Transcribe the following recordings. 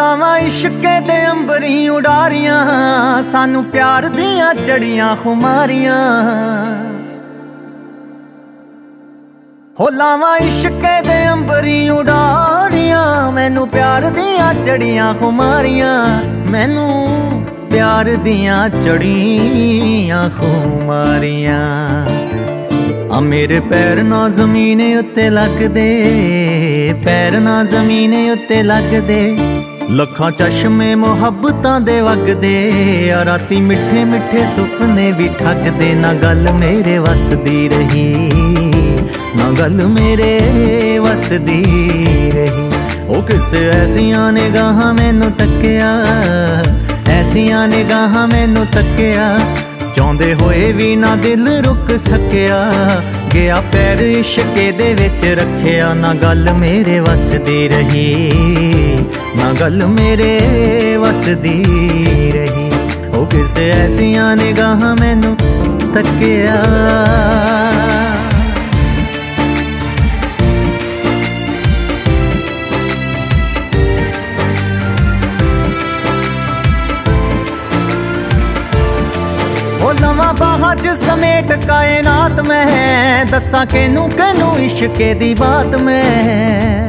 ਲਾਵਾਂ ਇਸ਼ਕੇ ਦੇ ਅੰਬਰੀ ਉਡਾਰੀਆਂ, ਸਾਨੂੰ ਪਿਆਰ ਦੀਆਂ ਚੜੀਆਂ ਖੁਮਾਰੀਆਂ। ਹੋ ਲਾਵਾਂ ਇਸ਼ਕੇ ਦੇ ਅੰਬਰੀ ਉਡਾਰੀਆਂ, ਮੈਨੂੰ ਪਿਆਰ ਦੀਆਂ ਚੜੀਆਂ ਖੁਮਾਰੀਆਂ, ਮੈਨੂੰ ਪਿਆਰ ਦੀਆਂ ਚੜੀਆਂ ਖੁਮਾਰੀਆਂ। ਆ ਮੇਰੇ ਪੈਰ ਨਾ ਜ਼ਮੀਨ ਉੱਤੇ ਲੱਗਦੇ, ਪੈਰ ਨਾ ਜ਼ਮੀਨ ਉੱਤੇ ਲੱਗਦੇ, ਲੱਖਾਂ ਚਸ਼ਮੇ ਮੁਹੱਬਤਾਂ ਦੇ ਵਗਦੇ। ਆ ਰਾਤੀ ਮਿੱਠੇ ਮਿੱਠੇ ਸੁਪਨੇ ਵੀ ਠੱਗਦੇ, ਨਾ ਗੱਲ ਮੇਰੇ ਵੱਸਦੀ ਰਹੀ, ਨਾ ਗੱਲ ਮੇਰੇ ਵੱਸਦੀ ਰਹੀ। ਉਹ ਕਿਸੇ ਐਸੀਆਂ ਨਿਗਾਹਾਂ ਮੈਨੂੰ ਤੱਕਿਆ, ਐਸੀਆਂ ਨਿਗਾਹਾਂ ਮੈਨੂੰ ਤੱਕਿਆ, ਚਾਹੁੰਦੇ ਹੋਏ ਵੀ ਨਾ ਦਿਲ ਰੁਕ ਸਕਿਆ। ਗਿਆ ਪੈਰ ਇਸ਼ਕੇ ਦੇ ਵਿੱਚ ਰੱਖਿਆ, ਨਾ ਗੱਲ ਮੇਰੇ ਵੱਸਦੀ ਰਹੀ, ਨਾ ਗੱਲ ਮੇਰੇ ਵੱਸਦੀ ਰਹੀ। ਉਹ ਕਿਸੇ ਐਸੀਆਂ ਨਿਗਾਹਾਂ ਮੈਨੂੰ ਤੱਕਿਆ। ਲਵਾਂ ਬਾਹਾਂ 'ਚ ਸਮੇਟ ਕਾਇਨਾਤ ਮੈਂ, ਦੱਸਾਂ ਕਿਹਨੂੰ ਕਿਹਨੂੰ ਇਸ਼ਕੇ ਦੀ ਬਾਤ ਮੈਂ।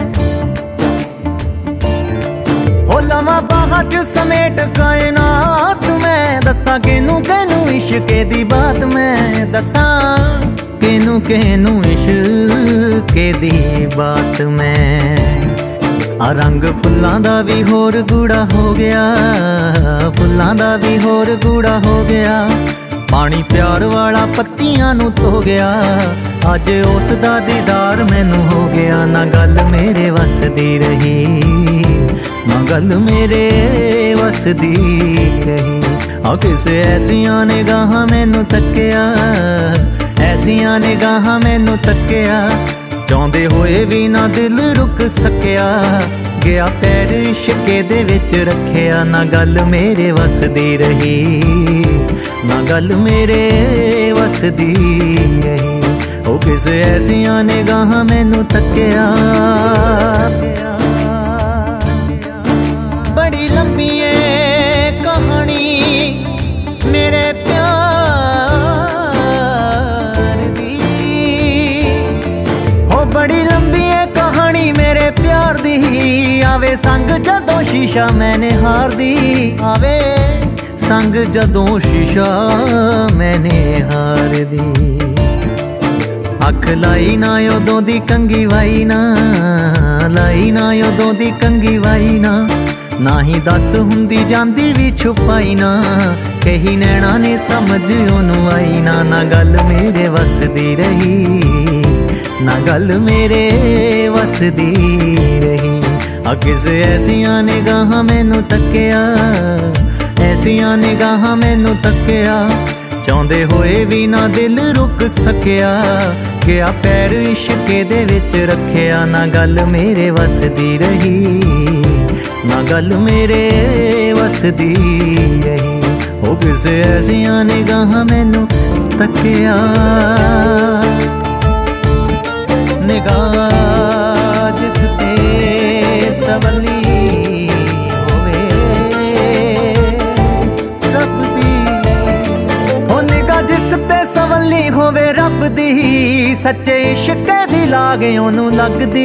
ਹੋ ਲਵਾਂ ਬਾਹਾਂ 'ਚ ਸਮੇਟ ਕਾਇਨਾਤ ਮੈਂ, ਦੱਸਾਂ ਕਿਹਨੂੰ ਕਿਹਨੂੰ ਇਸ਼ਕੇ ਦੀ ਬਾਤ ਮੈਂ, ਦੱਸਾਂ ਕਿਹਨੂੰ ਕਿਹਨੂੰ ਇਸ਼ਕੇ ਦੀ ਬਾਤ ਮੈਂ। ਆ ਰੰਗ ਫੁੱਲਾਂ ਦਾ ਵੀ ਹੋਰ ਗੂੜਾ ਹੋ ਗਿਆ, ਫੁੱਲਾਂ ਦਾ ਵੀ ਹੋਰ ਗੂੜਾ ਹੋ ਗਿਆ, ਪਾਣੀ ਪਿਆਰ ਵਾਲਾ ਪੱਤੀਆਂ ਨੂੰ ਧੋ ਗਿਆ। ਅੱਜ ਉਸ ਦਾ ਦੀਦਾਰ ਮੈਨੂੰ ਹੋ ਗਿਆ, ਨਾ ਗੱਲ ਮੇਰੇ ਵੱਸਦੀ ਰਹੀ, ਨਾ ਗੱਲ ਮੇਰੇ ਵੱਸਦੀ ਰਹੀ। ਆ ਕਿਸੇ ਐਸੀਆਂ ਨਿਗਾਹਾਂ ਮੈਨੂੰ ਤੱਕਿਆ, ਐਸੀਆਂ ਨਿਗਾਹਾਂ ਮੈਨੂੰ ਤੱਕਿਆ, ਚਾਹੁੰਦੇ ਹੋਏ ਵੀ ਨਾ ਦਿਲ ਰੁਕ ਸਕਿਆ। ਗਿਆ ਪੈਰ ਇਸ਼ਕੇ ਦੇ ਵਿੱਚ ਰੱਖਿਆ, ਨਾ ਗੱਲ ਮੇਰੇ ਵੱਸਦੀ ਰਹੀ, ਨਾ ਗੱਲ ਮੇਰੇ ਵੱਸਦੀ ਰਹੀ। ਉਹ ਕਿਸੇ ਐਸੀਆਂ ਨਿਗਾਹਾਂ ਮੈਨੂੰ ਤੱਕਿਆ। ਬੜੀ ਲੰਬੀ ਏ ਕਹਾਣੀ ਮੇਰੇ ਪਿਆਰ ਦੀ, ਹੋ ਬੜੀ ਲੰਬੀ ਏ ਕਹਾਣੀ ਮੇਰੇ ਪਿਆਰ ਦੀ। ਆਵੇ ਸੰਗ ਜਦੋਂ ਸ਼ੀਸ਼ਾ ਮੈਨੇ ਹਾਰਦੀ, ਆਵੇ ਸੰਗ ਜਦੋਂ ਸ਼ੀਸ਼ਾ ਮੈਨੇ ਹਾਰਦੀ। ਅੱਖ ਲਾਈ ਨਾ ਉਦੋਂ ਦੀ ਕੰਗੀ ਵਾਈ ਨਾ, ਲਾਈ ਨਾ ਉਦੋਂ ਦੀ ਕੰਗੀ ਵਾਈ ਨਾ, ਨਾ ਹੀ ਦੱਸ ਹੁੰਦੀ ਜਾਂਦੀ ਵੀ ਛੁਪਾਈ ਨਾ, ਕਹੀ ਨੈਣਾ ਨੇ ਸਮਝ ਉਹਨੂੰ ਆਈ ਨਾ। ਨਾ ਗੱਲ ਮੇਰੇ ਵੱਸਦੀ ਰਹੀ, ਨਾ ਗੱਲ ਮੇਰੇ ਵੱਸਦੀ ਰਹੀ। ਆ ਕਿਸੇ ਐਸੀਆਂ ਨਿਗਾਹਾਂ ਮੈਨੂੰ ਤੱਕਿਆ, ਐਸੀਆਂ ਨਿਗਾਹਾਂ ਮੈਨੂੰ ਤੱਕਿਆ, ਚਾਹੁੰਦੇ ਹੋਏ ਵੀ ਨਾ ਦਿਲ ਰੁਕ ਸਕਿਆ। ਗਿਆ ਪੈਰ ਇਸ਼ਕੇ ਦੇ ਵਿੱਚ ਰੱਖਿਆ, ਨਾ ਗੱਲ ਮੇਰੇ ਵੱਸਦੀ ਰਹੀ, ਨਾ ਗੱਲ ਮੇਰੇ ਵੱਸਦੀ ਰਹੀ। ਉਹ ਕਿਸੇ ਐਸੀਆਂ ਨਿਗਾਹਾਂ ਮੈਨੂੰ ਤੱਕਿਆ। ਨਿਗਾਹ ਜਿਸ ਤੇ ਸਵਲੀ ਹੋਵੇ ਰੱਬ ਦੀ, ਹੋ ਨਿਗਾਹ ਜਿਸ ਤੇ ਸਵਲੀ ਹੋਵੇ ਰੱਬ ਦੀ, ਸੱਚੇ ਇਸ਼ਕੇ ਦੀ ਲਾਗ ਉਹਨੂੰ ਲੱਗਦੀ।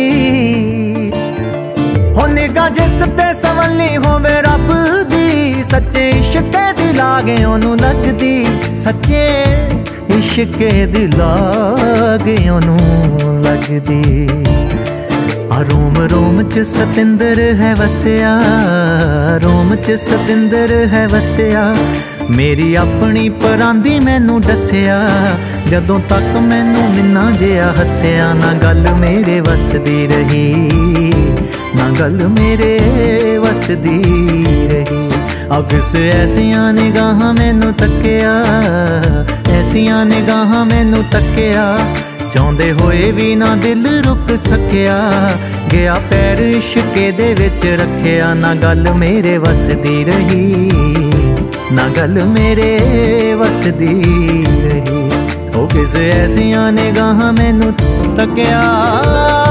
ਹੋ ਨਿਗਾਹ ਜਿਸ ਤੇ ਸਵਲੀ ਹੋਵੇ ਰੱਬ ਦੀ, ਸੱਚੇ ਇਸ਼ਕੇ ਦੀ ਲਾਗ ਉਹਨੂੰ ਲੱਗਦੀ, ਸੱਚੇ ਇਸ਼ਕੇ ਦੀ ਲਾਗ ਉਹਨੂੰ ਲੱਗਦੀ। ਆ ਰੋਮ ਰੋਮ ਚ ਸਤਿੰਦਰ ਹੈ ਵਸਿਆ, ਰੋਮ ਚ ਸਤਿੰਦਰ ਹੈ ਵਸਿਆ, ਮੇਰੀ ਆਪਣੀ ਪਰਾਂਦੀ ਮੈਨੂੰ ਦੱਸਿਆ, ਜਦੋਂ ਤੱਕ ਮੈਨੂੰ ਮਿੰਨਾ ਜਿਹਾ ਹੱਸਿਆ। ਨਾ ਗੱਲ ਮੇਰੇ ਵੱਸਦੀ ਰਹੀ, ਨਾ ਗੱਲ ਮੇਰੇ ਵੱਸਦੀ ਰਹੀ। ਆ ਕਿਸੇ ਐਸੀਆਂ ਨਿਗਾਹਾਂ ਮੈਨੂੰ ਤੱਕਿਆ, ਐਸੀਆਂ ਨਿਗਾਹਾਂ ਮੈਨੂੰ ਤੱਕਿਆ, ਚਾਹੁੰਦੇ ਹੋਏ ਵੀ ਨਾ ਦਿਲ ਰੁਕ ਸਕਿਆ। ਗਿਆ ਪੈਰ ਇਸ਼ਕੇ ਦੇ ਵਿੱਚ ਰੱਖਿਆ, ਨਾ ਗੱਲ ਮੇਰੇ ਵੱਸਦੀ ਰਹੀ, ਨਾ ਗੱਲ ਮੇਰੇ ਵੱਸਦੀ ਰਹੀ। ਉਹ ਕਿਸੇ ਐਸੀਆਂ ਨਿਗਾਹਾਂ ਮੈਨੂੰ ਤੱਕਿਆ।